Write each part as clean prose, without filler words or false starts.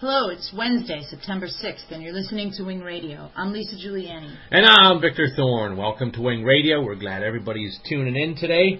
Hello, it's Wednesday, September 6th, and you're listening to Wing Radio. I'm Lisa Giuliani. And I'm Victor Thorne. Welcome to Wing Radio. We're glad everybody's tuning in today.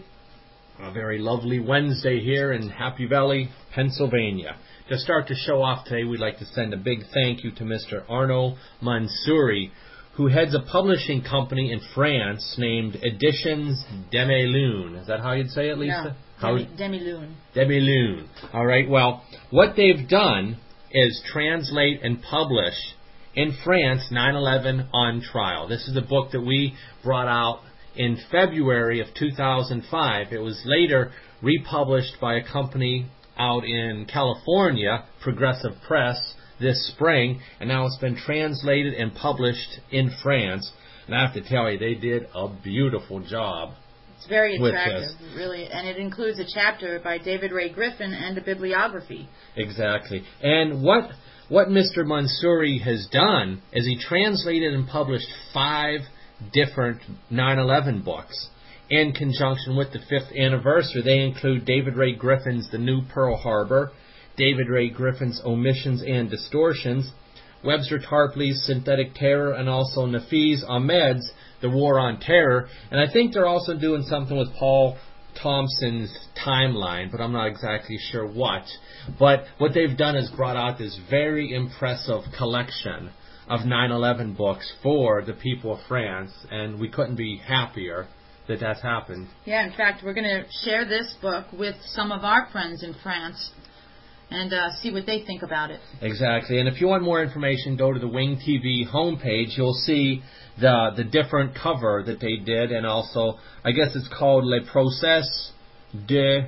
A very lovely Wednesday here in Happy Valley, Pennsylvania. To start the show off today, we'd like to send a big thank you to Mr. Arnaud Mansouri, who heads a publishing company in France named Editions Demi-Lune. Is that how you'd say it, Lisa? No, Demi-Lune. Demi-Lune. All right, well, what they've done is translate and publish in France 9/11 on Trial. This is a book that we brought out in February of 2005. It was later republished by a company out in California, Progressive Press, this spring, and now it's been translated and published in France. And I have to tell you, they did a beautiful job. It's very attractive, really, and it includes a chapter by David Ray Griffin and a bibliography. Exactly. And what Mr. Mansouri has done is he translated and published 5 different 9/11 books in conjunction with the 5th anniversary. They include David Ray Griffin's The New Pearl Harbor, David Ray Griffin's Omissions and Distortions, Webster Tarpley's Synthetic Terror, and also Nafeez Ahmed's The War on Terror. And I think they're also doing something with Paul Thompson's Timeline, but I'm not exactly sure what. But what they've done is brought out this very impressive collection of 9/11 books for the people of France, and we couldn't be happier that that's happened. Yeah, in fact, we're going to share this book with some of our friends in France and see what they think about it. Exactly. And if you want more information, go to the Wing TV homepage. You'll see the different cover that they did, and also, I guess it's called Le Procès de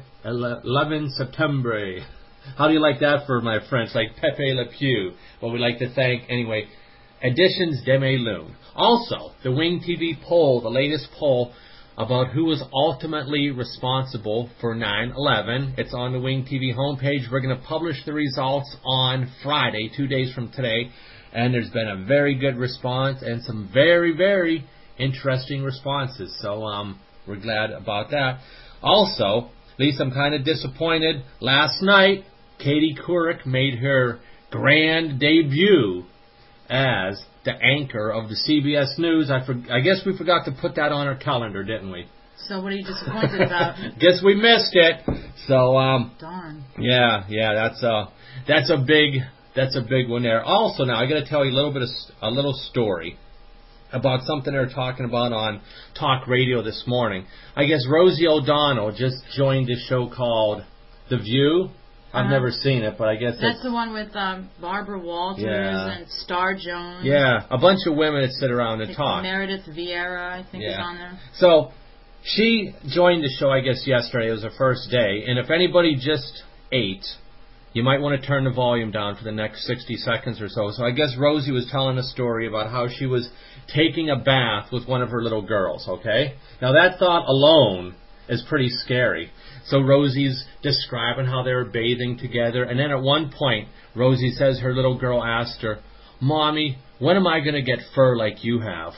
11 Septembre. How do you like that for my French? Like Pepe Le Pew. Well, we'd like to thank, anyway, Editions Demi-Lune. Also, the Wing TV poll, the latest poll about who was ultimately responsible for 9/11. It's on the Wing TV homepage. We're going to publish the results on Friday, 2 days from today. And there's been a very good response and some very, very interesting responses. So we're glad about that. Also, at least I'm kind of disappointed. Last night, Katie Couric made her grand debut as the anchor of the CBS News. I guess we forgot to put that on our calendar, didn't we? So what are you disappointed about? Guess we missed it. So darn. Yeah, that's a big one there. Also, now I got to tell you a little story about something they were talking about on talk radio this morning. I guess Rosie O'Donnell just joined a show called The View. I've never seen it, but I guess that's the one with Barbara Walters and Star Jones. Yeah, a bunch of women that sit around and talk. Meredith Vieira, I think, is on there. So she joined the show, I guess, yesterday. It was her first day. And if anybody just ate, you might want to turn the volume down for the next 60 seconds or so. So I guess Rosie was telling a story about how she was taking a bath with one of her little girls, okay? Now that thought alone is pretty scary. So Rosie's describing how they were bathing together. And then at one point, Rosie says her little girl asked her, "Mommy, when am I going to get fur like you have?"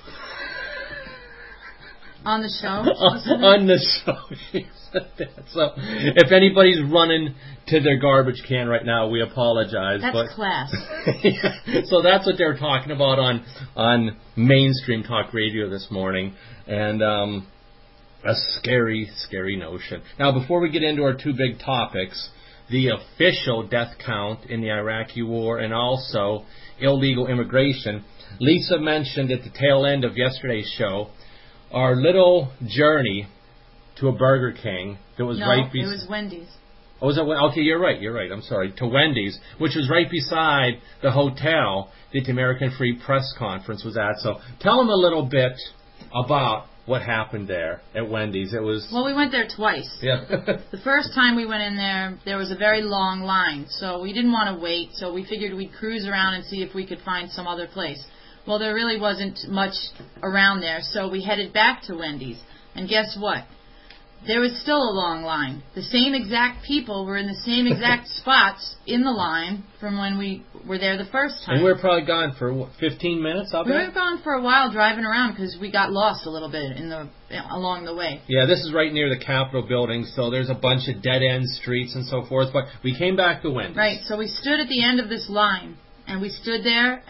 On the show? On the show. She said that. So if anybody's running to their garbage can right now, we apologize. That's class. Yeah. So that's what they're talking about on mainstream talk radio this morning. And a scary, scary notion. Now, before we get into our 2 big topics, the official death count in the Iraqi war and also illegal immigration, Lisa mentioned at the tail end of yesterday's show our little journey to a Burger King that was right beside... it was Wendy's. Oh, was it? Okay, you're right. I'm sorry. To Wendy's, which was right beside the hotel that the American Free Press Conference was at. So tell them a little bit about what happened there at Wendy's. It was... Well, we went there twice. Yeah. The first time we went in there was a very long line, so we didn't want to wait, so we figured we'd cruise around and see if we could find some other place. Well, there really wasn't much around there, so we headed back to Wendy's. And guess what? there was still a long line. The same exact people were in the same exact spots in the line from when we were there the first time. And we were probably gone for, what, 15 minutes, I'll bet? We were gone for a while driving around because we got lost a little bit along the way. Yeah, this is right near the Capitol building, so there's a bunch of dead-end streets and so forth, but we came back to Wendy's. Right, so we stood at the end of this line, and we stood there,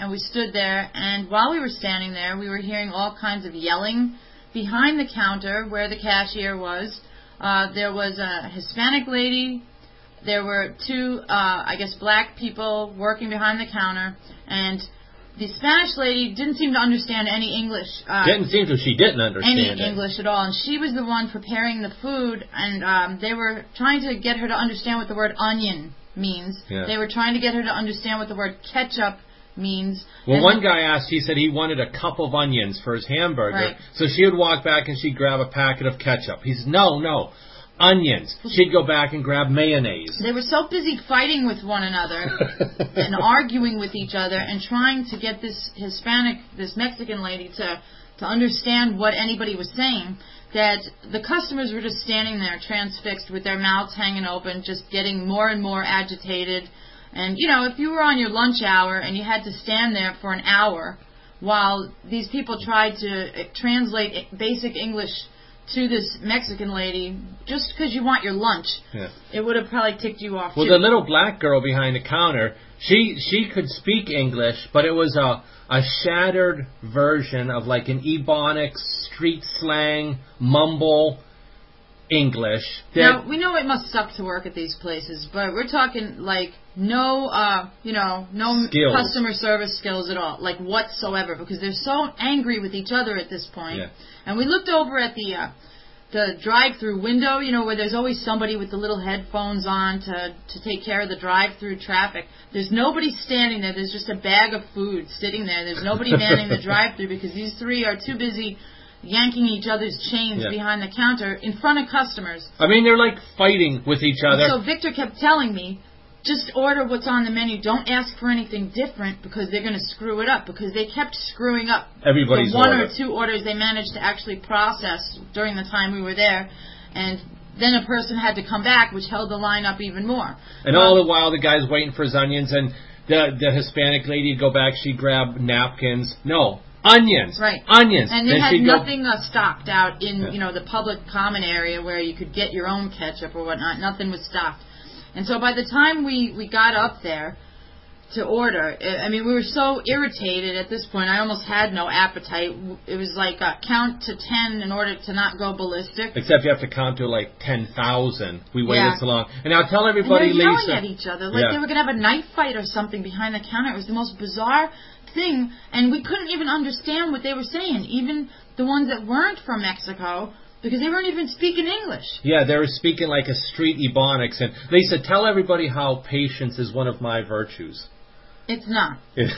and while we were standing there, we were hearing all kinds of yelling behind the counter where the cashier was. There was a Hispanic lady. There were two, black people working behind the counter. And the Spanish lady didn't seem to understand any English. She didn't understand any English at all. And she was the one preparing the food. And they were trying to get her to understand what the word onion means. Yeah. They were trying to get her to understand what the word ketchup means. Well, one guy asked, he said he wanted a cup of onions for his hamburger. Right. So she would walk back and she'd grab a packet of ketchup. He said, no, onions. She'd go back and grab mayonnaise. They were so busy fighting with one another and arguing with each other and trying to get this Mexican lady to understand what anybody was saying, that the customers were just standing there transfixed with their mouths hanging open, just getting more and more agitated. And, if you were on your lunch hour and you had to stand there for an hour while these people tried to translate basic English to this Mexican lady just because you want your lunch, it would have probably ticked you off, Well, too. the little black girl behind the counter, she could speak English, but it was a shattered version of like an Ebonics, street slang, mumble English. Now, we know it must suck to work at these places, but we're talking like no skills. Customer service skills at all, like whatsoever, because they're so angry with each other at this point. Yeah. And we looked over at the drive-through window, where there's always somebody with the little headphones on to take care of the drive-through traffic. There's nobody standing there. There's just a bag of food sitting there. There's nobody manning the drive-through because these three are too busy yanking each other's chains behind the counter in front of customers. I mean, they're like fighting with each other. So Victor kept telling me, just order what's on the menu. Don't ask for anything different because they're going to screw it up. Because they kept screwing up everybody's the one order. or two orders they managed to actually process during the time we were there. And then a person had to come back, which held the line up even more. And all the while, the guy's waiting for his onions, and the Hispanic lady would go back, she'd grab napkins. No. Onions. Right. Onions. And they had nothing stocked out in, the public common area where you could get your own ketchup or whatnot. Nothing was stocked. And so by the time we got up there to order, we were so irritated at this point, I almost had no appetite. It was like count to 10 in order to not go ballistic. Except you have to count to like 10,000. We waited so long. And now tell everybody, and they're Lisa. yelling at each other like they were going to have a knife fight or something behind the counter. It was the most bizarre thing, and we couldn't even understand what they were saying, even the ones that weren't from Mexico, because they weren't even speaking English. Yeah, they were speaking like a street Ebonics. And Lisa, tell everybody how patience is one of my virtues. It's not. It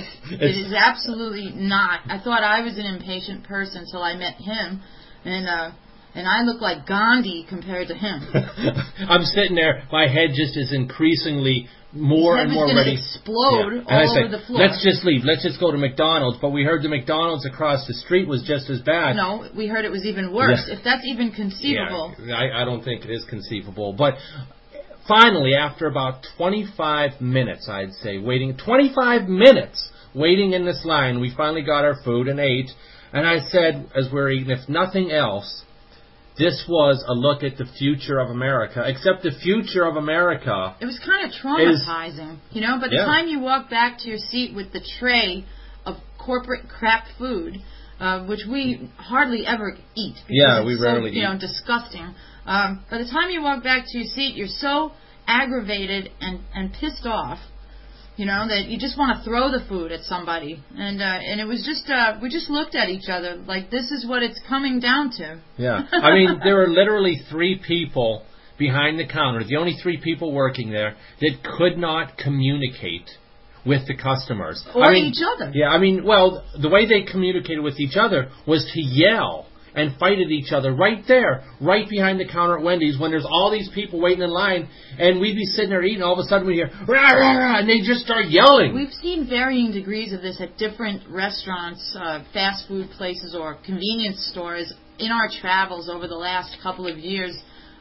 is absolutely not. I thought I was an impatient person until I met him, and I look like Gandhi compared to him. I'm sitting there, my head just is increasingly more and more ready. His head was going to explode all over the floor. Let's just leave. Let's just go to McDonald's. But we heard the McDonald's across the street was just as bad. No, we heard it was even worse, if that's even conceivable. Yeah, I don't think it is conceivable. But finally, after about 25 minutes, I'd say, 25 minutes waiting in this line, we finally got our food and ate. And I said, as we're eating, if nothing else, this was a look at the future of America. Except the future of America... It was kind of traumatizing, By the time you walk back to your seat with the tray of corporate crap food, which we hardly ever eat. Yeah, we rarely eat. Disgusting. By the time you walk back to your seat, you're so aggravated and pissed off, that you just want to throw the food at somebody. And it was just, we just looked at each other like, this is what it's coming down to. Yeah. There were literally 3 people behind the counter, the only 3 people working there, that could not communicate with the customers. Or each other. Yeah, the way they communicated with each other was to yell and fight at each other right there, right behind the counter at Wendy's, when there's all these people waiting in line, and we'd be sitting there eating, all of a sudden we hear, rah, rah, rah, and they just start yelling. We've seen varying degrees of this at different restaurants, fast food places, or convenience stores in our travels over the last couple of years,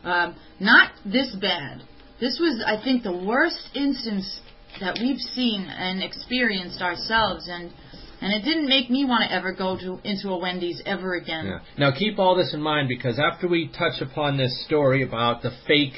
not this bad. This was, I think, the worst instance that we've seen and experienced ourselves, and it didn't make me want to ever go into a Wendy's ever again. Yeah. Now keep all this in mind, because after we touch upon this story about the fake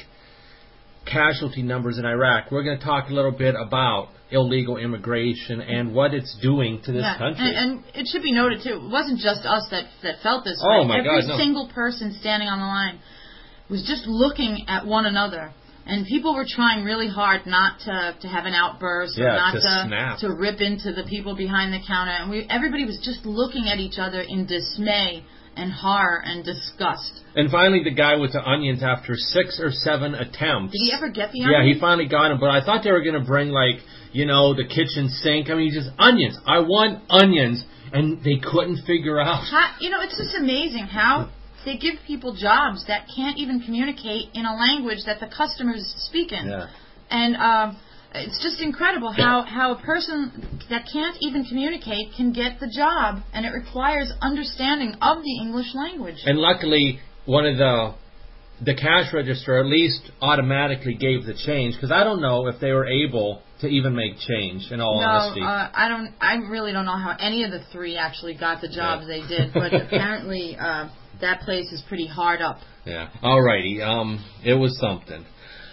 casualty numbers in Iraq, we're going to talk a little bit about illegal immigration and what it's doing to this country. And it should be noted, too, it wasn't just us that felt this way. Oh, my God, no. Every single person standing on the line was just looking at one another. And people were trying really hard not to have an outburst or not to rip into the people behind the counter. And everybody was just looking at each other in dismay and horror and disgust. And finally, the guy with the onions, after 6 or 7 attempts. Did he ever get the onions? Yeah, he finally got them. But I thought they were going to bring, the kitchen sink. I mean, just onions. I want onions. And they couldn't figure out. It's just amazing how they give people jobs that can't even communicate in a language that the customers speak in. Yeah. And it's just incredible how a person that can't even communicate can get the job, and it requires understanding of the English language. And luckily, one of the cash register at least automatically gave the change, because I don't know if they were able to even make change, in all honesty. I really don't know how any of the 3 actually got the jobs they did, but apparently that place is pretty hard up. Yeah. Alrighty. It was something.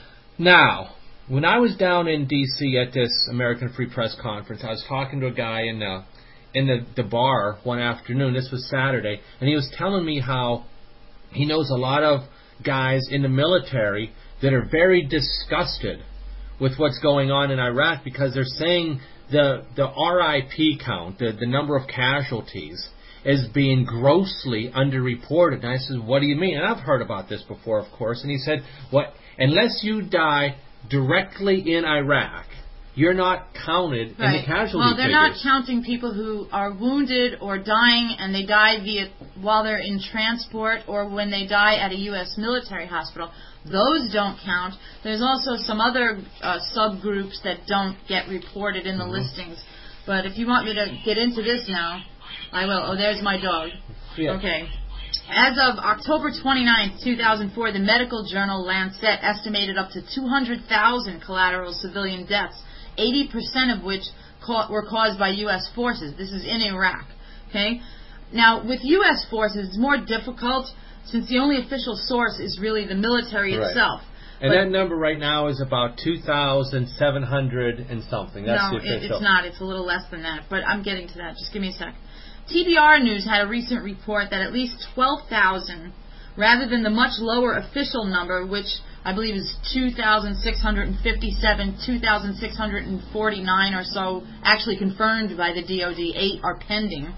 Now, when I was down in D.C. at this American Free Press conference, I was talking to a guy in the bar one afternoon. This was Saturday, and he was telling me how he knows a lot of guys in the military that are very disgusted with what's going on in Iraq, because they're saying the RIP count, the number of casualties, is being grossly underreported. And I said, what do you mean? And I've heard about this before, of course. And he said, unless you die directly in Iraq, you're not counted in the casualty Well, they're figures. not counting people who are wounded or dying, and they die while they're in transport or when they die at a U.S. military hospital. Those don't count. There's also some other subgroups that don't get reported in the listings. But if you want me to get into this now, I will. Oh, there's my dog. Yeah. Okay. As of October 29, 2004, the medical journal Lancet estimated up to 200,000 collateral civilian deaths, 80% of which were caused by U.S. forces. This is in Iraq. Okay. Now, with U.S. forces, it's more difficult since the only official source is really the military itself. And that number right now is about 2,700 and something. That's the official. No, it's not. It's a little less than that. But I'm getting to that. Just give me a sec. TBR News had a recent report that at least 12,000, rather than the much lower official number, which I believe is 2,657, 2,649 or so, actually confirmed by the DOD, 8 are pending.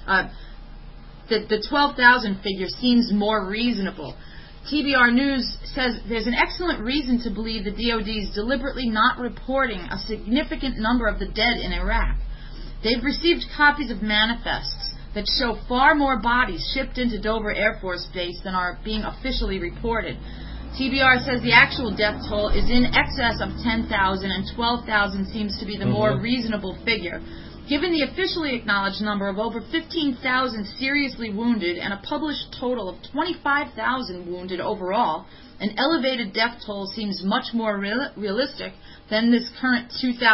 The 12,000 figure seems more reasonable. TBR News says there's an excellent reason to believe the DOD is deliberately not reporting a significant number of the dead in Iraq. They've received copies of manifests that show far more bodies shipped into Dover Air Force Base than are being officially reported. TBR says the actual death toll is in excess of 10,000, and 12,000 seems to be the more reasonable figure. Given the officially acknowledged number of over 15,000 seriously wounded and a published total of 25,000 wounded overall, an elevated death toll seems much more realistic than this current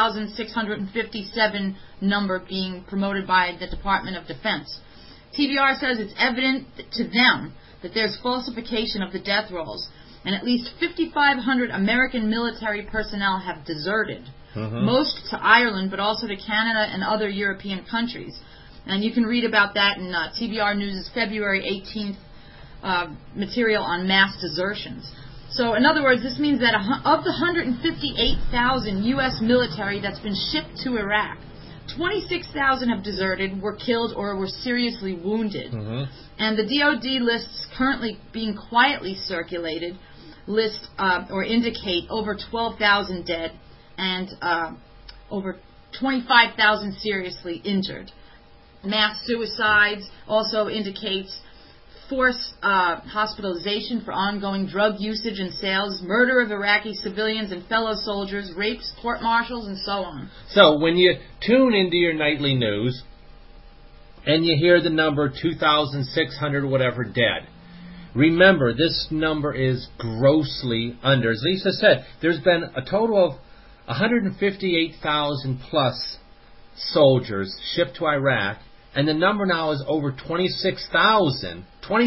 2,657 number being promoted by the Department of Defense. TBR says it's evident to them that there's falsification of the death rolls, and at least 5,500 American military personnel have deserted. Most to Ireland, but also to Canada and other European countries. And you can read about that in TBR News' February 18th material on mass desertions. So, in other words, this means that of the 158,000 U.S. military that's been shipped to Iraq, 26,000 have deserted, were killed, or were seriously wounded. And the DOD lists currently being quietly circulated or indicate over 12,000 dead and over 25,000 seriously injured. Mass suicides also indicates forced hospitalization for ongoing drug usage and sales, murder of Iraqi civilians and fellow soldiers, rapes, court-martials, and so on. So when you tune into your nightly news, and you hear the number 2,600 whatever dead. Remember, this number is grossly under. As Lisa said, there's been a total of 158,000 plus soldiers shipped to Iraq, and the number now is over 26,000.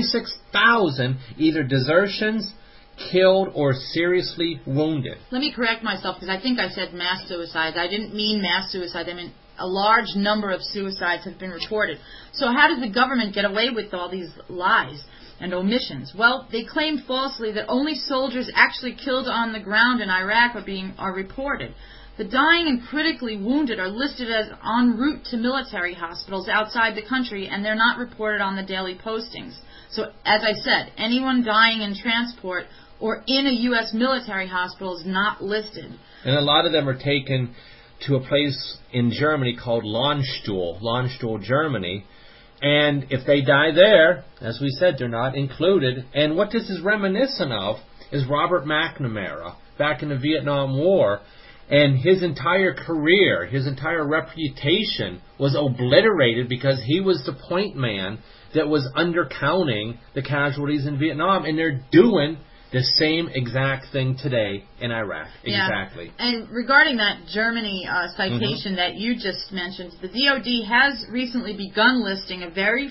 26,000 either desertions, killed, or seriously wounded. Let me correct myself, because I think I said mass suicides. I didn't mean mass suicides. I mean a large number of suicides have been reported. So how does the government get away with all these lies and omissions? Well, they claim falsely that only soldiers actually killed on the ground in Iraq are reported. The dying and critically wounded are listed as en route to military hospitals outside the country, and they're not reported on the daily postings. So, as I said, anyone dying in transport or in a U.S. military hospital is not listed. And a lot of them are taken to a place in Germany called Landstuhl, Germany. And if they die there, as we said, they're not included. And what this is reminiscent of is Robert McNamara back in the Vietnam War. And his entire career, his entire reputation was obliterated because he was the point man that was undercounting the casualties in Vietnam. And they're doing the same exact thing today in Iraq. Exactly. Yeah. And regarding that Germany citation that you just mentioned, the DoD has recently begun listing a very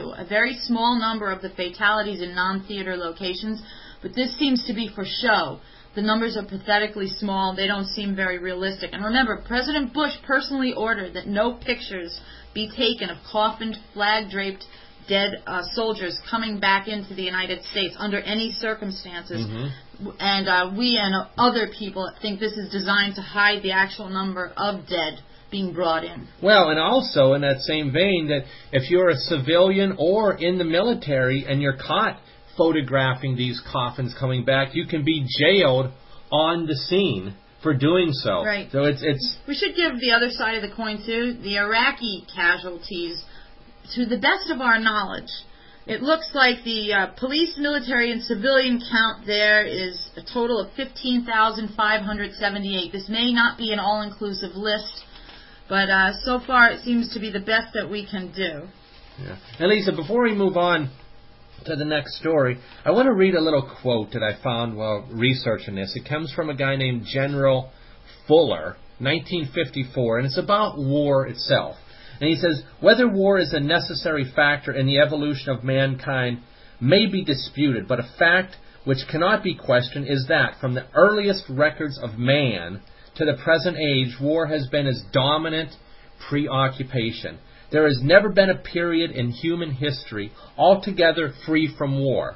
small number of the fatalities in non-theater locations, but this seems to be for show. The numbers are pathetically small. They don't seem very realistic. And remember, President Bush personally ordered that no pictures be taken of coffined, flag-draped dead soldiers coming back into the United States under any circumstances. Mm-hmm. And we and other people think this is designed to hide the actual number of dead being brought in. Well, and also in that same vein, that if you're a civilian or in the military and you're caught photographing these coffins coming back, you can be jailed on the scene for doing so. Right. So it's. We should give the other side of the coin too. The Iraqi casualties, to the best of our knowledge, it looks like the police, military, and civilian count there is a total of 15,578. This may not be an all-inclusive list, but so far it seems to be the best that we can do. Yeah. And Lisa, before we move on to the next story, I want to read a little quote that I found while researching this. It comes from a guy named General Fuller, 1954, and it's about war itself. And he says, whether war is a necessary factor in the evolution of mankind may be disputed, but a fact which cannot be questioned is that from the earliest records of man to the present age, war has been his dominant preoccupation. There has never been a period in human history altogether free from war.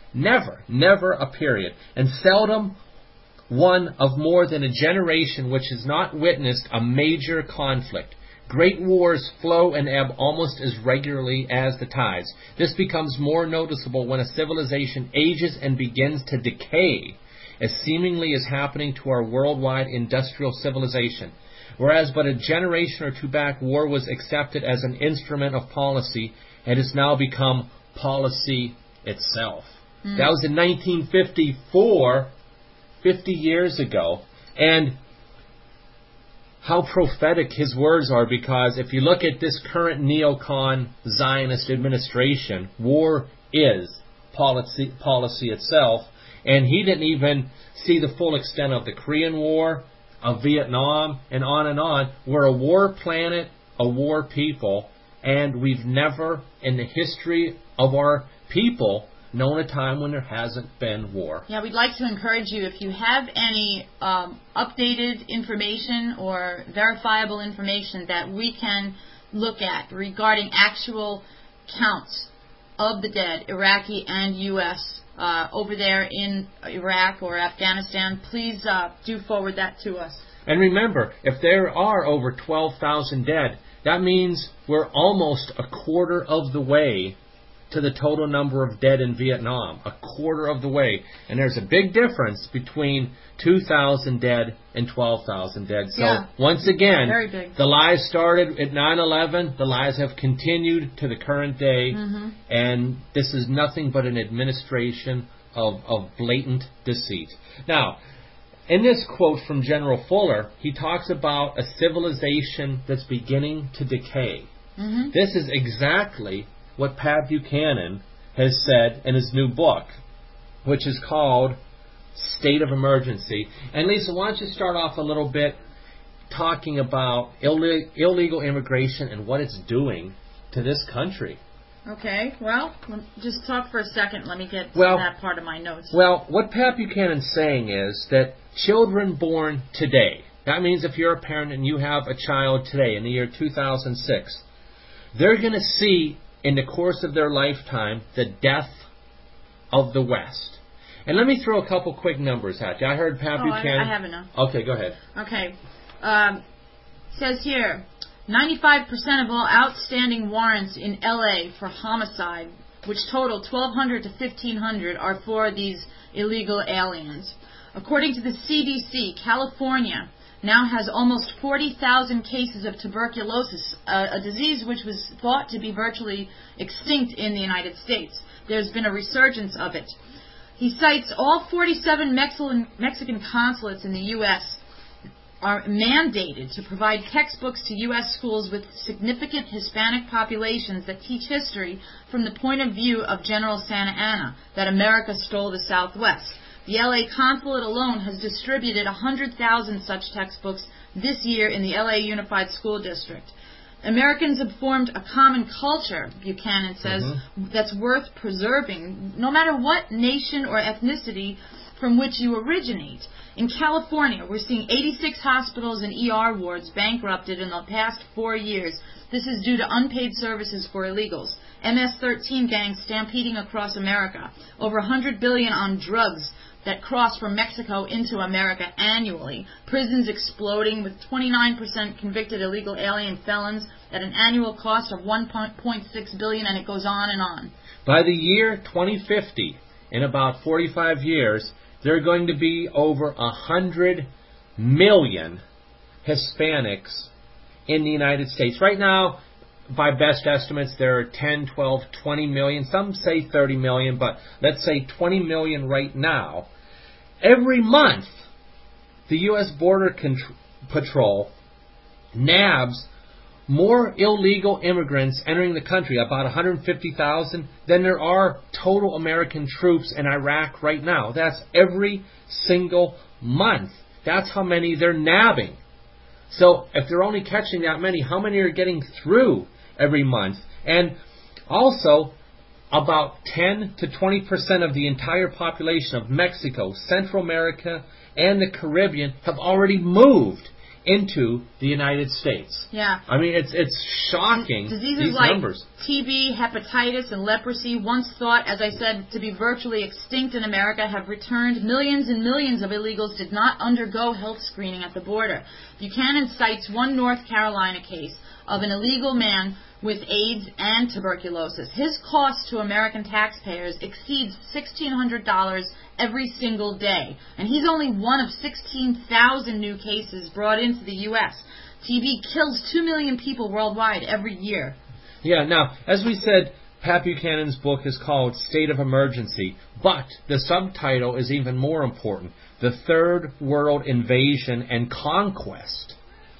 Never a period, and seldom one of more than a generation which has not witnessed a major conflict. Great wars flow and ebb almost as regularly as the tides. This becomes more noticeable when a civilization ages and begins to decay, as seemingly is happening to our worldwide industrial civilization. Whereas but a generation or two back, war was accepted as an instrument of policy, and has now become policy itself. That was in 1954, 50 years ago. And how prophetic his words are, because if you look at this current neocon Zionist administration, war is policy itself. And he didn't even see the full extent of the Korean War, of Vietnam, and on. We're a war planet, a war people, and we've never in the history of our people known a time when there hasn't been war. Yeah, we'd like to encourage you, if you have any updated information or verifiable information that we can look at regarding actual counts of the dead, Iraqi and U.S., over there in Iraq or Afghanistan, please do forward that to us. And remember, if there are over 12,000 dead, that means we're almost a quarter of the way to the total number of dead in Vietnam. A quarter of the way. And there's a big difference between 2,000 dead and 12,000 dead. So, once again, very big. The lies started at 9/11. The lies have continued to the current day. Mm-hmm. And this is nothing but an administration of blatant deceit. Now, in this quote from General Fuller, he talks about a civilization that's beginning to decay. Mm-hmm. This is exactly what Pat Buchanan has said in his new book, which is called State of Emergency. And Lisa, why don't you start off a little bit talking about illegal immigration and what it's doing to this country. Okay, well, just talk for a second. Let me get to that part of my notes. Well, what Pat Buchanan's saying is that children born today, that means if you're a parent and you have a child today in the year 2006, they're going to see in the course of their lifetime the death of the West. And let me throw a couple quick numbers at you. I heard Pat Buchanan. I have enough. Okay, go ahead. Okay. Says here, 95% of all outstanding warrants in L.A. for homicide, which total 1,200 to 1,500, are for these illegal aliens. According to the CDC, California now has almost 40,000 cases of tuberculosis, a disease which was thought to be virtually extinct in the United States. There's been a resurgence of it. He cites all 47 Mexican consulates in the U.S. are mandated to provide textbooks to U.S. schools with significant Hispanic populations that teach history from the point of view of General Santa Anna, that America stole the Southwest. The L.A. consulate alone has distributed 100,000 such textbooks this year in the L.A. Unified School District. Americans have formed a common culture, Buchanan says, that's worth preserving, no matter what nation or ethnicity from which you originate. In California, we're seeing 86 hospitals and ER wards bankrupted in the past 4 years. This is due to unpaid services for illegals. MS-13 gangs stampeding across America. Over $100 billion on drugs that cross from Mexico into America annually. Prisons exploding with 29% convicted illegal alien felons at an annual cost of $1.6 billion, and it goes on and on. By the year 2050, in about 45 years, there are going to be over 100 million Hispanics in the United States. Right now, by best estimates, there are 10, 12, 20 million. Some say 30 million, but let's say 20 million right now. Every month, the U.S. Border Patrol nabs more illegal immigrants entering the country, about 150,000, than there are total American troops in Iraq right now. That's every single month. That's how many they're nabbing. So if they're only catching that many, how many are getting through every month? And also, about 10 to 20% of the entire population of Mexico, Central America, and the Caribbean have already moved into the United States. Yeah. I mean, it's shocking, diseases these like numbers. TB, hepatitis, and leprosy, once thought, as I said, to be virtually extinct in America, have returned. Millions and millions of illegals did not undergo health screening at the border. Buchanan cites one North Carolina case of an illegal man with AIDS and tuberculosis. His cost to American taxpayers exceeds $1,600 every single day. And he's only one of 16,000 new cases brought into the U.S. TB kills 2 million people worldwide every year. Yeah, now, as we said, Pat Buchanan's book is called State of Emergency, but the subtitle is even more important: The Third World Invasion and Conquest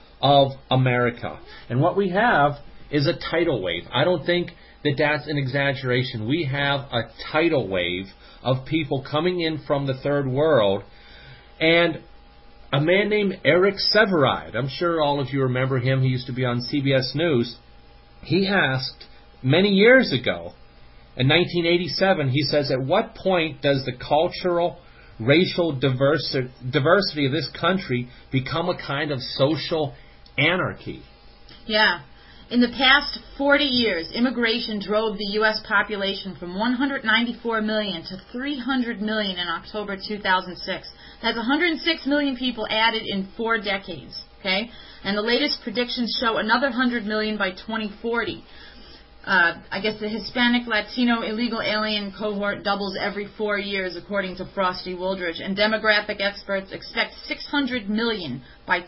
of America. And what we have is a tidal wave. I don't think that that's an exaggeration. We have a tidal wave of people coming in from the third world. And a man named Eric Sevareid, I'm sure all of you remember him, he used to be on CBS News, he asked many years ago, in 1987, he says, at what point does the cultural, racial diversity of this country become a kind of social anarchy? Yeah. In the past 40 years, immigration drove the U.S. population from 194 million to 300 million in October 2006. That's 106 million people added in 4 decades. Okay? And the latest predictions show another 100 million by 2040. I guess the Hispanic Latino illegal alien cohort doubles every 4 years, according to Frosty Wooldridge. And demographic experts expect 600 million by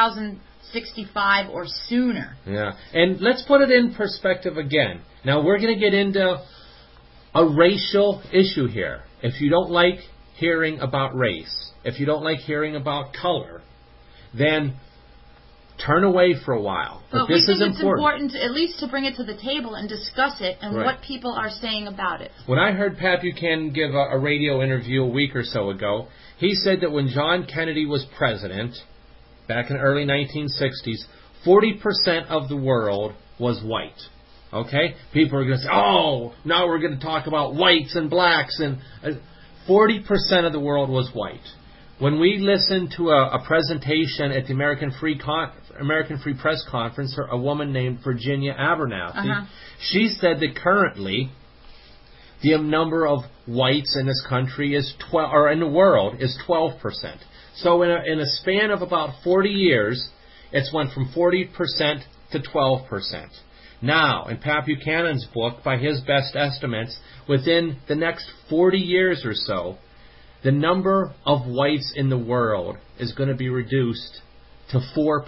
2065 or sooner. Yeah, and let's put it in perspective again. Now, we're going to get into a racial issue here. If you don't like hearing about race, if you don't like hearing about color, then turn away for a while. But this is it's important at least to bring it to the table and discuss it and what people are saying about it. When I heard Pat Buchanan give a radio interview a week or so ago, he said that when John Kennedy was president, back in the early 1960s, 40% of the world was white. Okay? People are going to say, oh, now we're going to talk about whites and blacks. And 40% of the world was white. When we listened to a presentation at the American Free Press Conference, a woman named Virginia Abernathy, she said that currently the number of whites in this country is in the world is 12%. So in a span of about 40 years, it's went from 40% to 12%. Now, in Pat Buchanan's book, by his best estimates, within the next 40 years or so, the number of whites in the world is going to be reduced to 4%.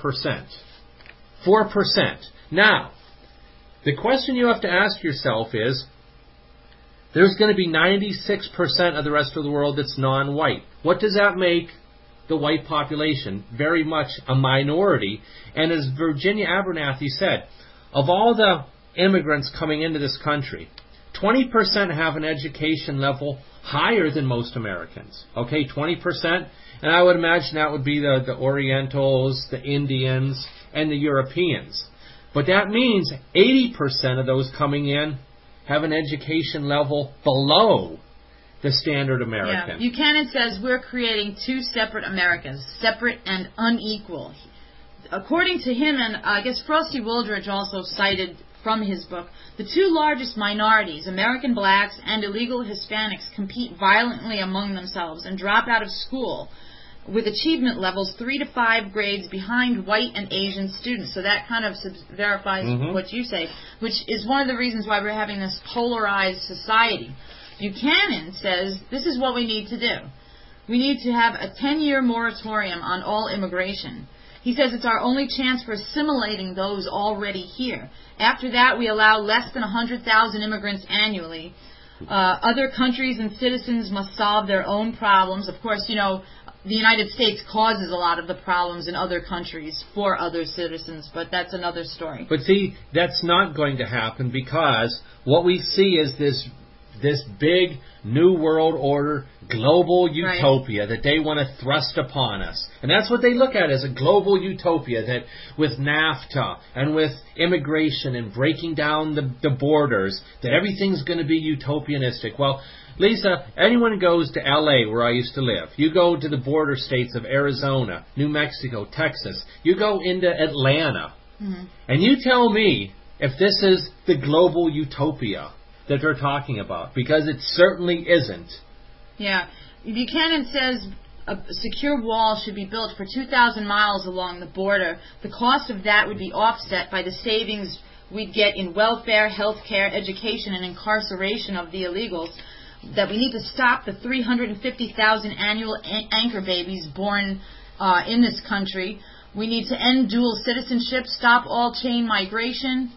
4%. Now, the question you have to ask yourself is, there's going to be 96% of the rest of the world that's non-white. What does that make the white population? Very much a minority. And as Virginia Abernathy said, of all the immigrants coming into this country, 20% have an education level higher than most Americans. Okay, 20%. And I would imagine that would be the Orientals, the Indians, and the Europeans. But that means 80% of those coming in have an education level below the standard American. Yeah. Buchanan says we're creating two separate Americas, separate and unequal. According to him, and I guess Frosty Wooldridge also cited from his book, the two largest minorities, American blacks and illegal Hispanics, compete violently among themselves and drop out of school with achievement levels 3 to 5 grades behind white and Asian students. So that kind of verifies what you say, which is one of the reasons why we're having this polarized society. Buchanan says this is what we need to do. We need to have a 10-year moratorium on all immigration. He says it's our only chance for assimilating those already here. After that, we allow less than 100,000 immigrants annually. Other countries and citizens must solve their own problems. Of course, you know, the United States causes a lot of the problems in other countries for other citizens, but that's another story. But see, that's not going to happen because what we see is this big New World Order global utopia that they want to thrust upon us. And that's what they look at as a global utopia, that with NAFTA and with immigration and breaking down the borders, that everything's going to be utopianistic. Well, Lisa, anyone who goes to L.A., where I used to live, you go to the border states of Arizona, New Mexico, Texas, you go into Atlanta, and you tell me if this is the global utopia that they're talking about, because it certainly isn't. Yeah. Buchanan says a secure wall should be built for 2,000 miles along the border. The cost of that would be offset by the savings we'd get in welfare, health care, education, and incarceration of the illegals. That we need to stop the 350,000 annual anchor babies born in this country. We need to end dual citizenship, stop all chain migration,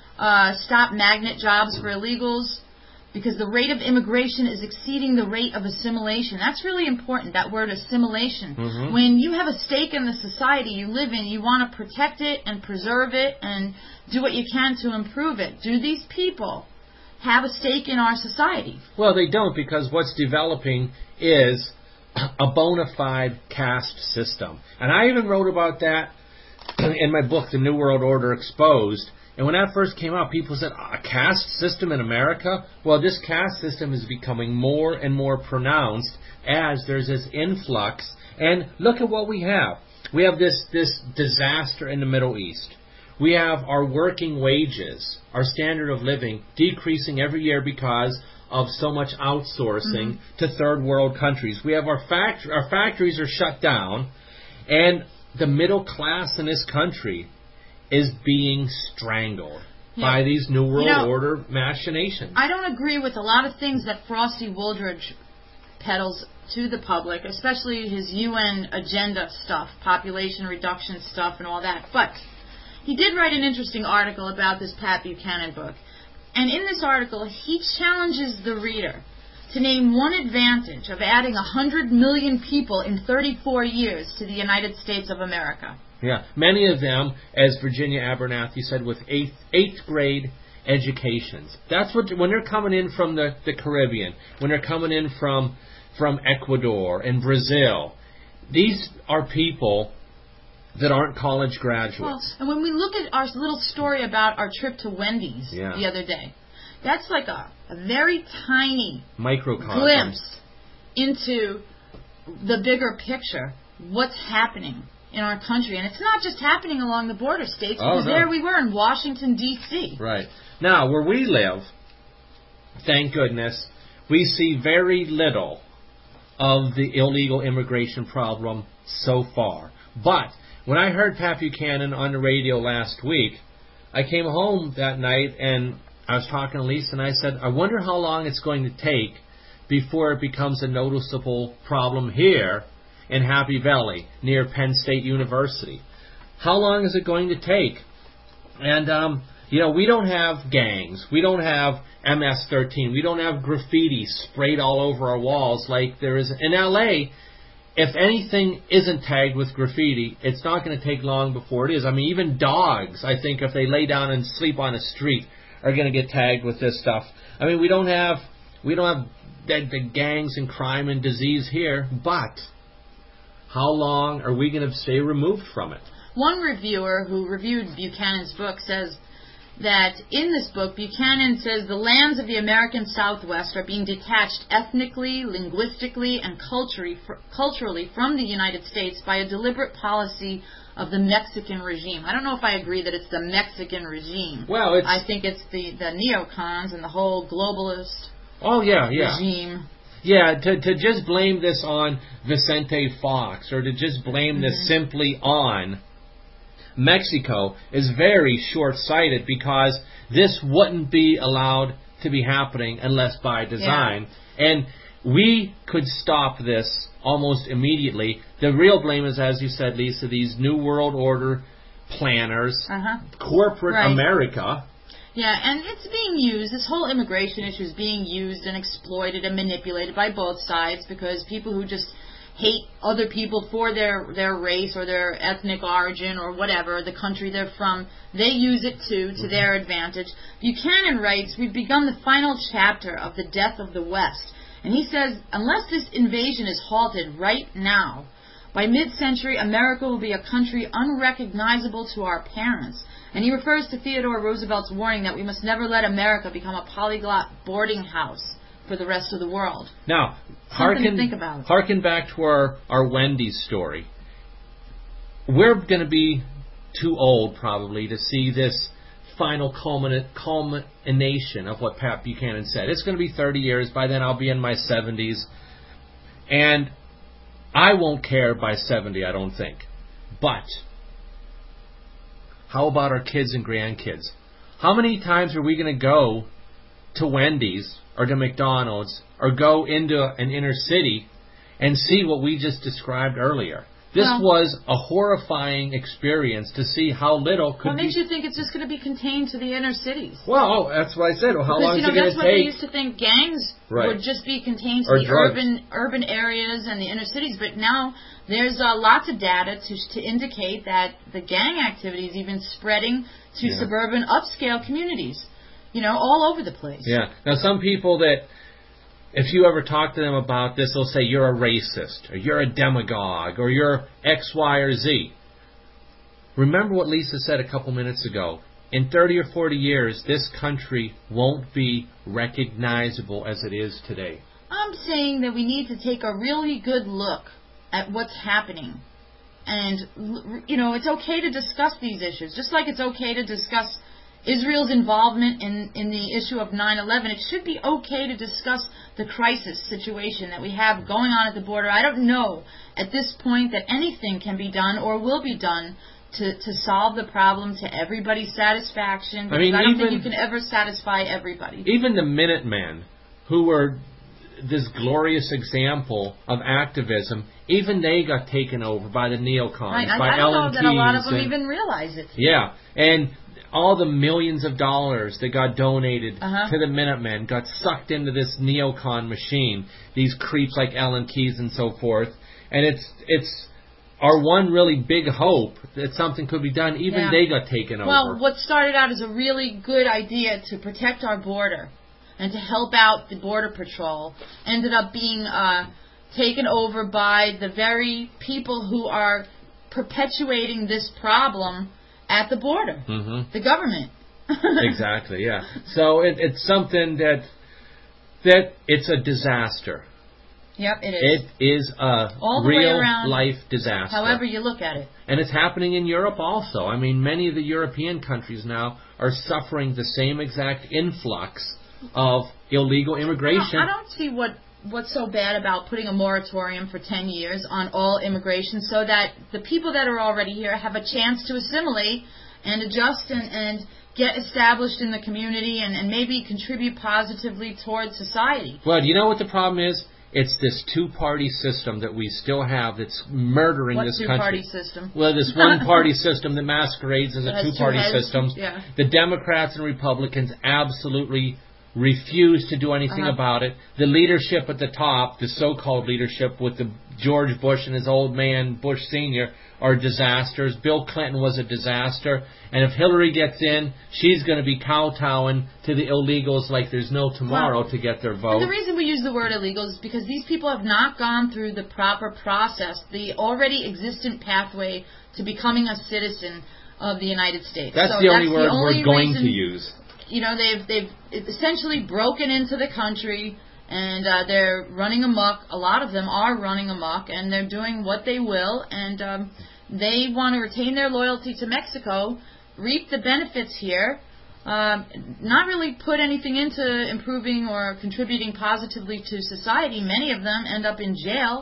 stop magnet jobs for illegals, because the rate of immigration is exceeding the rate of assimilation. That's really important, that word assimilation. When you have a stake in the society you live in, you want to protect it and preserve it and do what you can to improve it. Do these people have a stake in our society? Well, they don't, because what's developing is a bona fide caste system. And I even wrote about that in my book, The New World Order Exposed. And when that first came out, people said, a caste system in America? Well, this caste system is becoming more and more pronounced as there's this influx. And look at what we have. We have this disaster in the Middle East. We have our working wages, our standard of living, decreasing every year because of so much outsourcing to third world countries. We have our factories are shut down, and the middle class in this country is being strangled by these New World Order machinations. I don't agree with a lot of things that Frosty Wooldridge peddles to the public, especially his UN agenda stuff, population reduction stuff and all that. But he did write an interesting article about this Pat Buchanan book. And in this article, he challenges the reader to name one advantage of adding 100 million people in 34 years to the United States of America. Yeah, many of them, as Virginia Abernathy said, with eighth grade educations. That's what when they're coming in from the Caribbean, when they're coming in from Ecuador and Brazil. These are people that aren't college graduates. Well, and when we look at our little story about our trip to Wendy's the other day, that's like a very tiny microcosm glimpse into the bigger picture, what's happening in our country. And it's not just happening along the border states, because there we were in Washington, D.C. Right. Now, where we live, thank goodness, we see very little of the illegal immigration problem so far. But when I heard Pat Buchanan on the radio last week, I came home that night and I was talking to Lisa and I said, I wonder how long it's going to take before it becomes a noticeable problem here in Happy Valley near Penn State University. How long is it going to take? And, we don't have gangs. We don't have MS-13. We don't have graffiti sprayed all over our walls like there is in L.A. If anything isn't tagged with graffiti, it's not going to take long before it is. I mean, even dogs, I think, if they lay down and sleep on a street, are going to get tagged with this stuff. I mean, we don't have the gangs and crime and disease here, but how long are we going to stay removed from it? One reviewer who reviewed Buchanan's book says that in this book, Buchanan says the lands of the American Southwest are being detached ethnically, linguistically, and culturally from the United States by a deliberate policy of the Mexican regime. I don't know if I agree that it's the Mexican regime. Well, I think it's the neocons and the whole globalist regime. Yeah, to just blame this on Vicente Fox or to just blame this simply on Mexico is very short-sighted, because this wouldn't be allowed to be happening unless by design. Yeah. And we could stop this almost immediately. The real blame is, as you said, Lisa, these New World Order planners, corporate America. Yeah, and it's being used, this whole immigration issue is being used and exploited and manipulated by both sides, because people who just hate other people for their race or their ethnic origin or whatever, the country they're from, they use it to their advantage. Buchanan writes, we've begun the final chapter of the death of the West. And he says, unless this invasion is halted right now, by mid-century, America will be a country unrecognizable to our parents. And he refers to Theodore Roosevelt's warning that we must never let America become a polyglot boarding house for the rest of the world. Now, think harken back to our Wendy's story. We're going to be too old, probably, to see this final culmination of what Pat Buchanan said. It's going to be 30 years. By then, I'll be in my 70s. And I won't care by 70, I don't think. But how about our kids and grandkids? How many times are we going to go to Wendy's or to McDonald's or go into an inner city and see what we just described earlier? This was a horrifying experience to see how little could be. What makes you think it's just going to be contained to the inner cities? Well, that's what I said. Well, how long is it going to take? That's what they used to think gangs would just be contained to the urban areas and the inner cities. But now there's lots of data to indicate that the gang activity is even spreading to suburban upscale communities, all over the place. Yeah. Now, some people that, if you ever talk to them about this, they'll say you're a racist, or you're a demagogue, or you're X, Y, or Z. Remember what Lisa said a couple minutes ago. In 30 or 40 years, this country won't be recognizable as it is today. I'm saying that we need to take a really good look at what's happening. And, it's okay to discuss these issues, just like it's okay to discuss Israel's involvement in the issue of 9/11. It should be okay to discuss the crisis situation that we have going on at the border. I don't know at this point that anything can be done or will be done to solve the problem to everybody's satisfaction. I don't think you can ever satisfy everybody. Even the Minutemen, who were this glorious example of activism, even they got taken over by the neocons, by Ellen Keyes. I don't know that a lot of them even realize it. Yeah, and all the millions of dollars that got donated to the Minutemen got sucked into this neocon machine, these creeps like Ellen Keyes and so forth. And it's our one really big hope that something could be done, even they got taken over. Well, what started out as a really good idea to protect our border and to help out the Border Patrol ended up being taken over by the very people who are perpetuating this problem at the border, the government. Exactly, yeah. So it's something that it's a disaster. Yep, it is. It is a real-life disaster. However you look at it. And it's happening in Europe also. I mean, many of the European countries now are suffering the same exact influx of illegal immigration. I don't see what's so bad about putting a moratorium for 10 years on all immigration so that the people that are already here have a chance to assimilate and adjust and get established in the community and maybe contribute positively towards society. Well, do you know what the problem is? It's this two-party system that we still have that's murdering this country. What two-party system? Well, this one-party system that masquerades as a two-party system. Yeah. The Democrats and Republicans absolutely refuse to do anything about it. The leadership at the top, the so-called leadership with the George Bush and his old man, Bush Sr., are disasters. Bill Clinton was a disaster. And if Hillary gets in, she's going to be kowtowing to the illegals like there's no tomorrow to get their vote. And the reason we use the word illegals is because these people have not gone through the proper process, the already existent pathway to becoming a citizen of the United States. That's the only word we're going to use. You know, they've essentially broken into the country, and they're running amok. A lot of them are running amok, and they're doing what they will, and they want to retain their loyalty to Mexico, reap the benefits here, not really put anything into improving or contributing positively to society. Many of them end up in jail.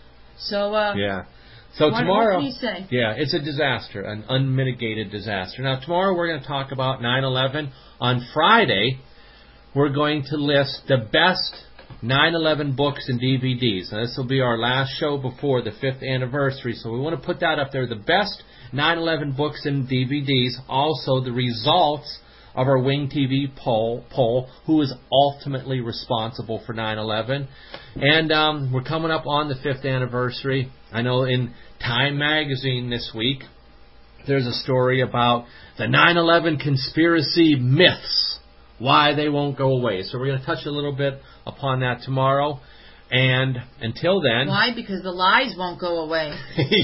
So yeah. So tomorrow, what can you say? Yeah, it's a disaster, an unmitigated disaster. Now, tomorrow we're going to talk about 9/11. On Friday, we're going to list the best 9/11 books and DVDs. Now, this will be our last show before the 5th anniversary, so we want to put that up there. The best 9/11 books and DVDs. Also, the results of our Wing TV poll, who is ultimately responsible for 9/11. And we're coming up on the 5th anniversary. I know in Time Magazine this week, there's a story about the 9/11 conspiracy myths, why they won't go away. So we're going to touch a little bit upon that tomorrow. And until then... Why? Because the lies won't go away.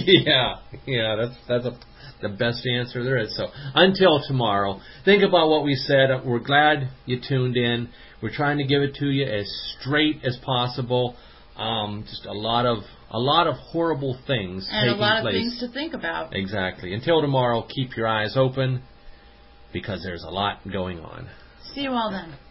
yeah, that's the best answer there is. So until tomorrow, think about what we said. We're glad you tuned in. We're trying to give it to you as straight as possible. Just a lot of horrible things and taking place. And a lot of things to think about. Exactly. Until tomorrow, keep your eyes open because there's a lot going on. See you all then.